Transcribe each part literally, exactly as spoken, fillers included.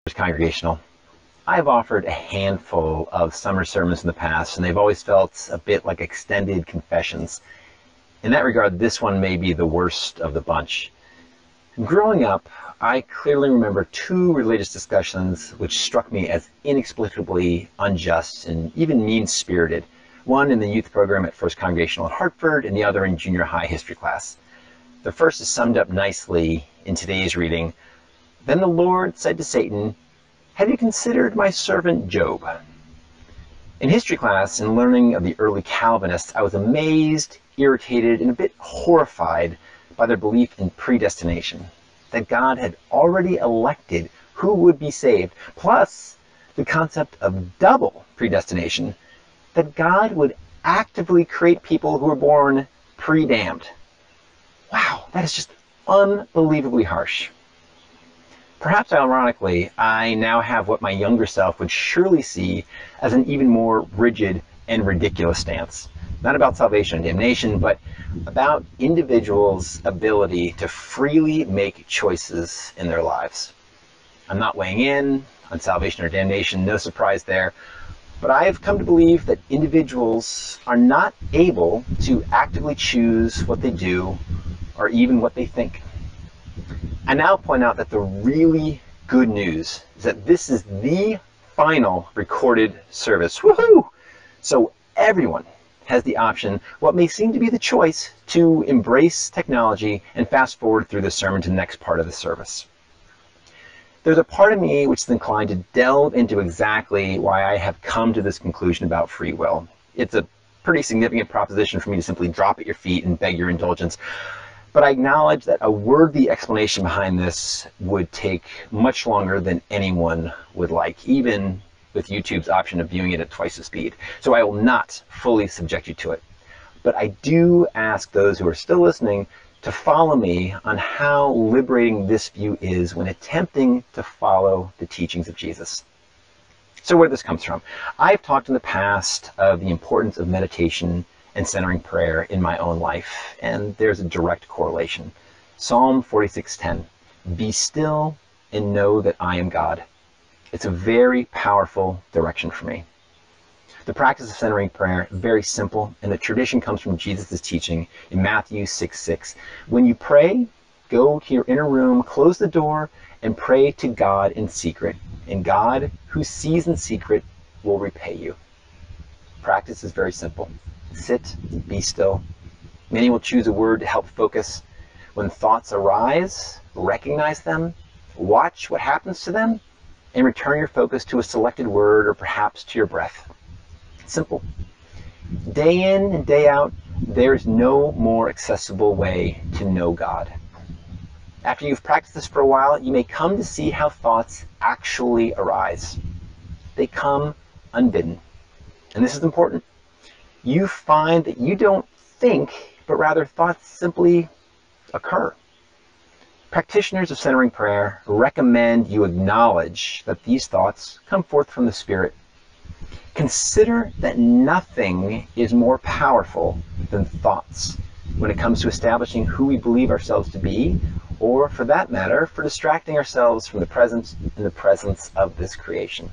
Congregational. I've offered a handful of summer sermons in the past, and they've always felt a bit like extended confessions. In that regard, this one may be the worst of the bunch. Growing up, I clearly remember two religious discussions which struck me as inexplicably unjust and even mean-spirited. One in the youth program at First Congregational at Hartford, and the other in junior high history class. The first is summed up nicely in today's reading. Then the Lord said to Satan, "Have you considered my servant Job?" In history class, in learning of the early Calvinists, I was amazed, irritated, and a bit horrified by their belief in predestination, that God had already elected who would be saved, plus the concept of double predestination, that God would actively create people who were born pre-damned. Wow, that is just unbelievably harsh. Perhaps ironically, I now have what my younger self would surely see as an even more rigid and ridiculous stance. Not about salvation and damnation, but about individuals' ability to freely make choices in their lives. I'm not weighing in on salvation or damnation, no surprise there, but I have come to believe that individuals are not able to actively choose what they do or even what they think. I now point out that the really good news is that this is the final recorded service. Woohoo! So everyone has the option, what may seem to be the choice, to embrace technology and fast forward through the sermon to the next part of the service. There's a part of me which is inclined to delve into exactly why I have come to this conclusion about free will. It's a pretty significant proposition for me to simply drop at your feet and beg your indulgence. But I acknowledge that a worthy explanation behind this would take much longer than anyone would like, even with YouTube's option of viewing it at twice the speed. So I will not fully subject you to it. But I do ask those who are still listening to follow me on how liberating this view is when attempting to follow the teachings of Jesus. So where this comes from. I've talked in the past of the importance of meditation and centering prayer in my own life, and there's a direct correlation. Psalm forty-six ten, "Be still and know that I am God." It's a very powerful direction for me. The practice of centering prayer is very simple, and the tradition comes from Jesus' teaching in Matthew six six. When you pray, go to your inner room, close the door, and pray to God in secret, and God, who sees in secret, will repay you. Practice is very simple. Sit, be still. Many will choose a word to help focus. When thoughts arise, recognize them, watch what happens to them, and return your focus to a selected word or perhaps to your breath. Simple. Day in and day out, there's no more accessible way to know God. After you've practiced this for a while, you may come to see how thoughts actually arise. They come unbidden. And this is important. You find that you don't think, but rather thoughts simply occur. Practitioners of centering prayer recommend you acknowledge that these thoughts come forth from the Spirit. Consider that nothing is more powerful than thoughts when it comes to establishing who we believe ourselves to be, or for that matter, for distracting ourselves from the presence and the presence of this creation.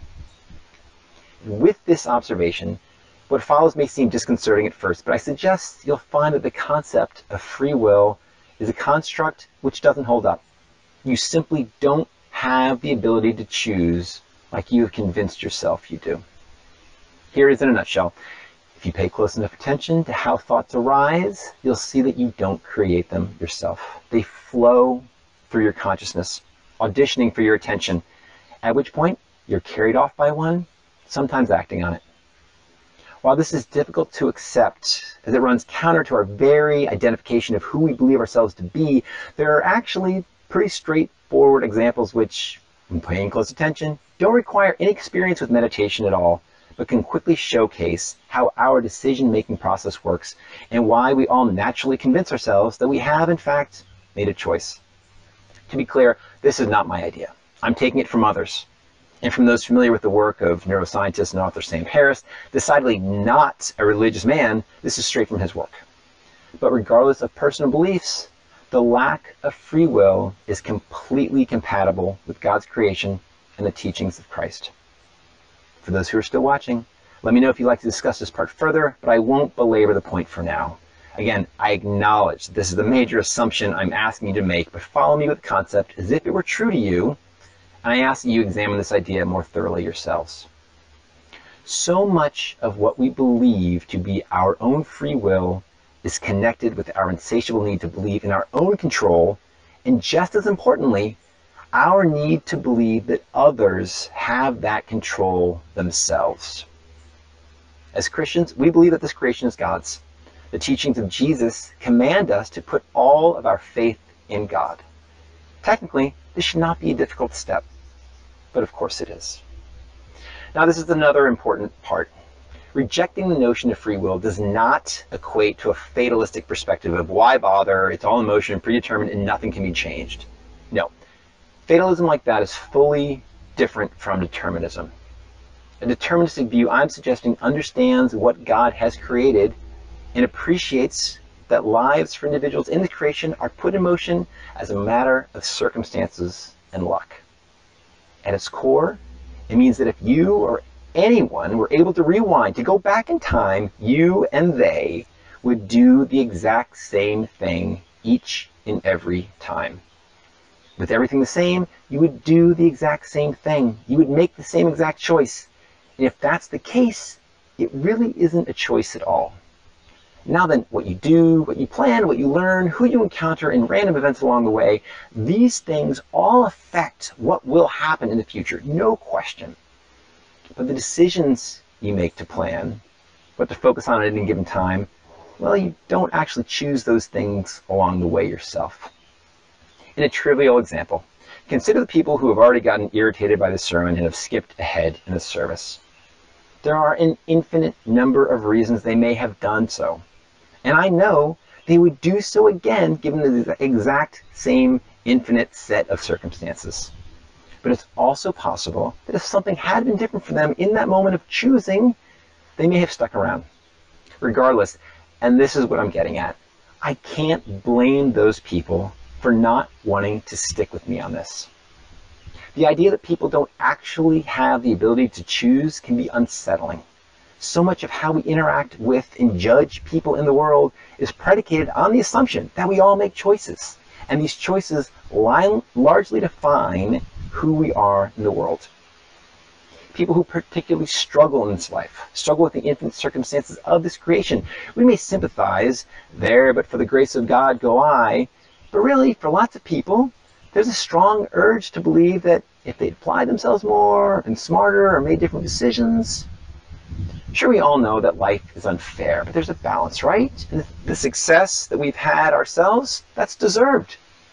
With this observation, what follows may seem disconcerting at first, but I suggest you'll find that the concept of free will is a construct which doesn't hold up. You simply don't have the ability to choose like you have convinced yourself you do. Here it is in a nutshell. If you pay close enough attention to how thoughts arise, you'll see that you don't create them yourself. They flow through your consciousness, auditioning for your attention, at which point you're carried off by one, sometimes acting on it. While this is difficult to accept, as it runs counter to our very identification of who we believe ourselves to be, there are actually pretty straightforward examples which, when paying close attention, don't require any experience with meditation at all, but can quickly showcase how our decision-making process works and why we all naturally convince ourselves that we have, in fact, made a choice. To be clear, this is not my idea. I'm taking it from others. And from those familiar with the work of neuroscientist and author Sam Harris, decidedly not a religious man, this is straight from his work. But regardless of personal beliefs, the lack of free will is completely compatible with God's creation and the teachings of Christ. For those who are still watching, let me know if you'd like to discuss this part further, but I won't belabor the point for now. Again, I acknowledge that this is the major assumption I'm asking you to make, but follow me with the concept as if it were true to you, and I ask that you examine this idea more thoroughly yourselves. So much of what we believe to be our own free will is connected with our insatiable need to believe in our own control, and just as importantly, our need to believe that others have that control themselves. As Christians, we believe that this creation is God's. The teachings of Jesus command us to put all of our faith in God. Technically, this should not be a difficult step, but of course it is. Now, this is another important part. Rejecting the notion of free will does not equate to a fatalistic perspective of why bother, it's all in motion, predetermined, and nothing can be changed. No. Fatalism like that is fully different from determinism. A deterministic view, I'm suggesting, understands what God has created and appreciates that lives for individuals in the creation are put in motion as a matter of circumstances and luck. At its core, it means that if you or anyone were able to rewind, to go back in time, you and they would do the exact same thing each and every time. With everything the same, you would do the exact same thing. You would make the same exact choice. And if that's the case, it really isn't a choice at all. Now then, what you do, what you plan, what you learn, who you encounter in random events along the way, these things all affect what will happen in the future, no question. But the decisions you make to plan, what to focus on at any given time, well, you don't actually choose those things along the way yourself. In a trivial example, consider the people who have already gotten irritated by the sermon and have skipped ahead in the service. There are an infinite number of reasons they may have done so. And I know they would do so again given the exact same infinite set of circumstances. But it's also possible that if something had been different for them in that moment of choosing, they may have stuck around. Regardless, and this is what I'm getting at, I can't blame those people for not wanting to stick with me on this. The idea that people don't actually have the ability to choose can be unsettling. So much of how we interact with and judge people in the world is predicated on the assumption that we all make choices. And these choices lie, largely define who we are in the world. People who particularly struggle in this life, struggle with the infinite circumstances of this creation, we may sympathize, there but for the grace of God go I, but really, for lots of people, there's a strong urge to believe that if they'd applied themselves more, been smarter, or made different decisions. Sure, we all know that life is unfair, but there's a balance, right? And the success that we've had ourselves, that's deserved.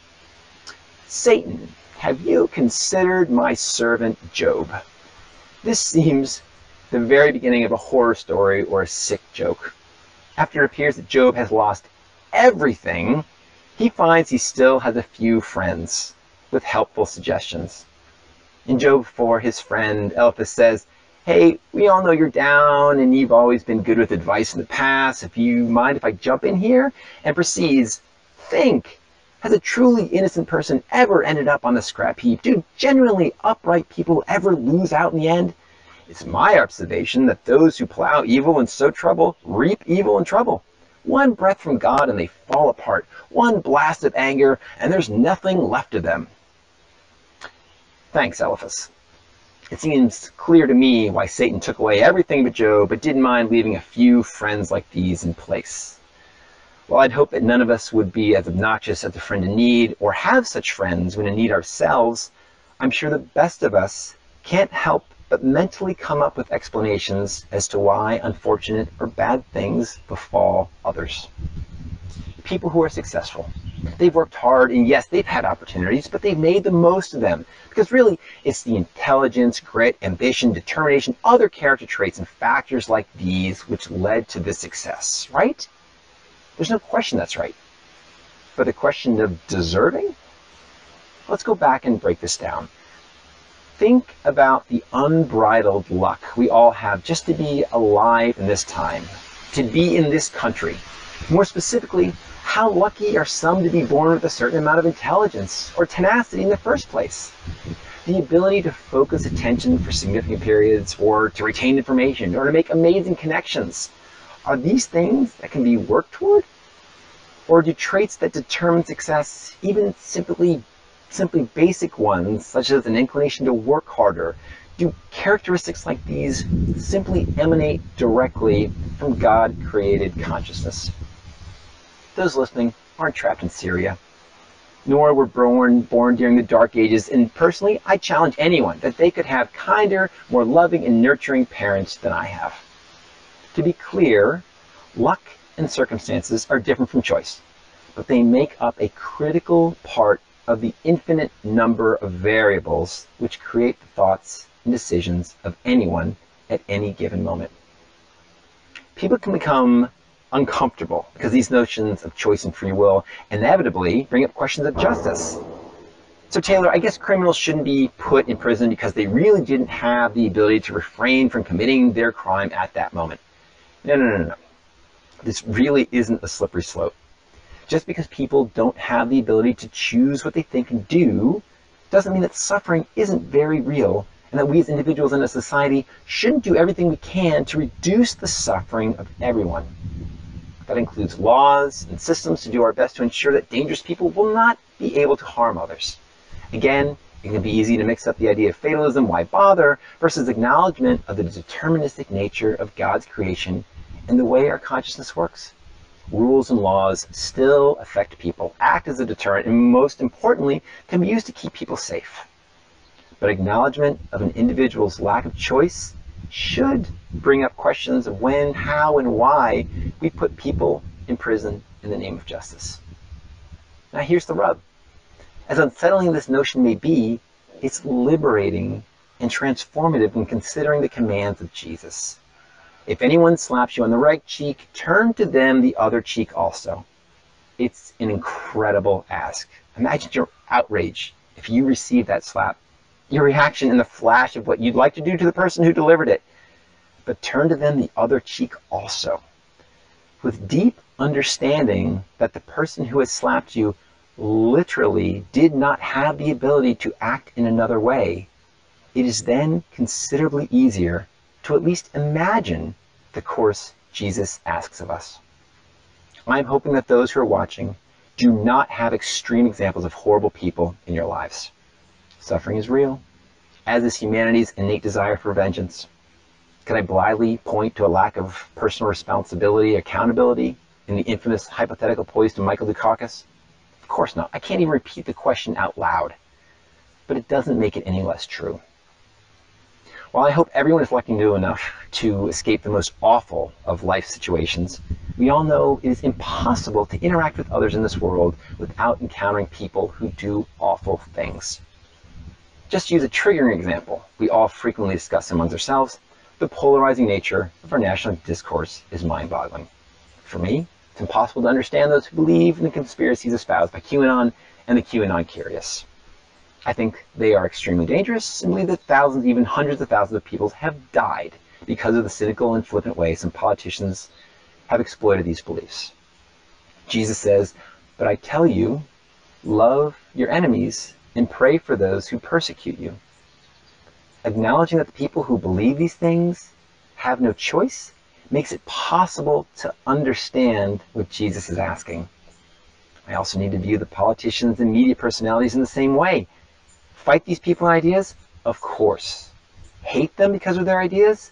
Satan, have you considered my servant Job? This seems the very beginning of a horror story or a sick joke. After it appears that Job has lost everything, he finds he still has a few friends with helpful suggestions. In Job four, his friend Eliphaz says, hey, we all know you're down and you've always been good with advice in the past. If you mind if I jump in here? And proceeds, think, has a truly innocent person ever ended up on the scrap heap? Do genuinely upright people ever lose out in the end? It's my observation that those who plow evil and sow trouble reap evil and trouble. One breath from God and they fall apart. One blast of anger and there's nothing left of them. Thanks, Eliphaz. It seems clear to me why Satan took away everything but Job, but didn't mind leaving a few friends like these in place. While I'd hope that none of us would be as obnoxious as a friend in need, or have such friends when in need ourselves, I'm sure the best of us can't help but mentally come up with explanations as to why unfortunate or bad things befall others. People who are successful, they've worked hard, and yes, they've had opportunities, but they've made the most of them. Because really, it's the intelligence, grit, ambition, determination, other character traits, and factors like these which led to this success, right? There's no question that's right. But the question of deserving? Let's go back and break this down. Think about the unbridled luck we all have just to be alive in this time, to be in this country. More specifically, how lucky are some to be born with a certain amount of intelligence or tenacity in the first place? The ability to focus attention for significant periods, or to retain information, or to make amazing connections. Are these things that can be worked toward? Or do traits that determine success, even simply, simply basic ones, such as an inclination to work harder, do characteristics like these simply emanate directly from God-created consciousness? Those listening aren't trapped in Syria, nor were born, born during the Dark Ages, and personally, I challenge anyone that they could have kinder, more loving and nurturing parents than I have. To be clear, luck and circumstances are different from choice, but they make up a critical part of the infinite number of variables which create the thoughts and decisions of anyone at any given moment. People can become uncomfortable because these notions of choice and free will inevitably bring up questions of justice. So Taylor, I guess criminals shouldn't be put in prison because they really didn't have the ability to refrain from committing their crime at that moment. No, no, no, no. This really isn't a slippery slope. Just because people don't have the ability to choose what they think and do doesn't mean that suffering isn't very real, and that we as individuals in a society shouldn't do everything we can to reduce the suffering of everyone. That includes laws and systems to do our best to ensure that dangerous people will not be able to harm others. Again, it can be easy to mix up the idea of fatalism, why bother, versus acknowledgement of the deterministic nature of God's creation and the way our consciousness works. Rules and laws still affect people, act as a deterrent, and most importantly, can be used to keep people safe. But acknowledgement of an individual's lack of choice should bring up questions of when, how, and why we put people in prison in the name of justice. Now here's the rub. As unsettling this notion may be, it's liberating and transformative when considering the commands of Jesus. If anyone slaps you on the right cheek, turn to them the other cheek also. It's an incredible ask. Imagine your outrage if you received that slap. Your reaction in the flash of what you'd like to do to the person who delivered it. But turn to them the other cheek also. With deep understanding that the person who has slapped you literally did not have the ability to act in another way, it is then considerably easier to at least imagine the course Jesus asks of us. I'm hoping that those who are watching do not have extreme examples of horrible people in your lives. Suffering is real, as is humanity's innate desire for vengeance. Could I blithely point to a lack of personal responsibility, accountability in the infamous hypothetical posed to Michael Dukakis? Of course not. I can't even repeat the question out loud. But it doesn't make it any less true. While I hope everyone is lucky to do enough to escape the most awful of life situations, we all know it is impossible to interact with others in this world without encountering people who do awful things. Just to use a triggering example we all frequently discuss amongst ourselves, the polarizing nature of our national discourse is mind-boggling. For me, it's impossible to understand those who believe in the conspiracies espoused by QAnon and the QAnon curious. I think they are extremely dangerous and believe that thousands, even hundreds of thousands of people have died because of the cynical and flippant way some politicians have exploited these beliefs. Jesus says, "But I tell you, love your enemies and pray for those who persecute you." Acknowledging that the people who believe these things have no choice makes it possible to understand what Jesus is asking. I also need to view the politicians and media personalities in the same way. Fight these people and ideas? Of course. Hate them because of their ideas?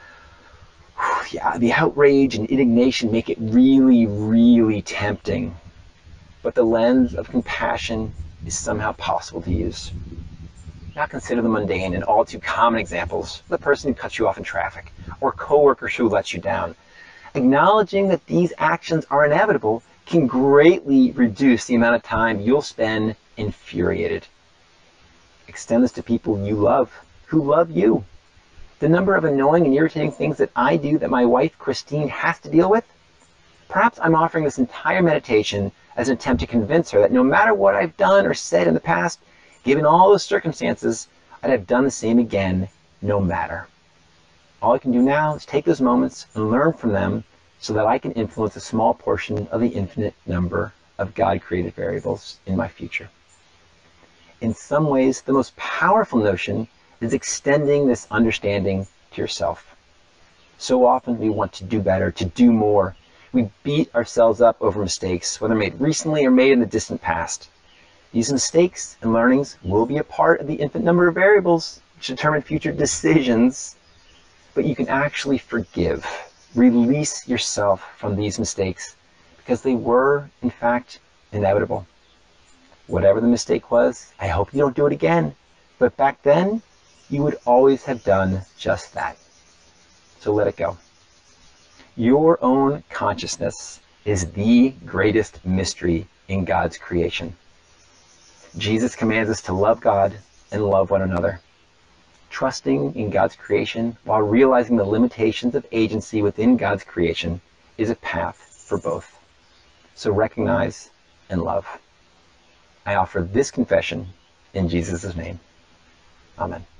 Whew, yeah, the outrage and indignation make it really, really tempting. But the lens of compassion is somehow possible to use. Now consider the mundane and all too common examples, the person who cuts you off in traffic, or coworkers who lets you down. Acknowledging that these actions are inevitable can greatly reduce the amount of time you'll spend infuriated. Extend this to people you love, who love you. The number of annoying and irritating things that I do that my wife, Christine, has to deal with? Perhaps I'm offering this entire meditation as an attempt to convince her that no matter what I've done or said in the past, given all those circumstances, I'd have done the same again, no matter. All I can do now is take those moments and learn from them so that I can influence a small portion of the infinite number of God-created variables in my future. In some ways, the most powerful notion is extending this understanding to yourself. So often we want to do better, to do more. We beat ourselves up over mistakes, whether made recently or made in the distant past. These mistakes and learnings will be a part of the infinite number of variables which determine future decisions, but you can actually forgive, release yourself from these mistakes because they were, in fact, inevitable. Whatever the mistake was, I hope you don't do it again, but back then, you would always have done just that. So let it go. Your own consciousness is the greatest mystery in God's creation. Jesus commands us to love God and love one another. Trusting in God's creation while realizing the limitations of agency within God's creation is a path for both. So recognize and love. I offer this confession in Jesus' name. Amen.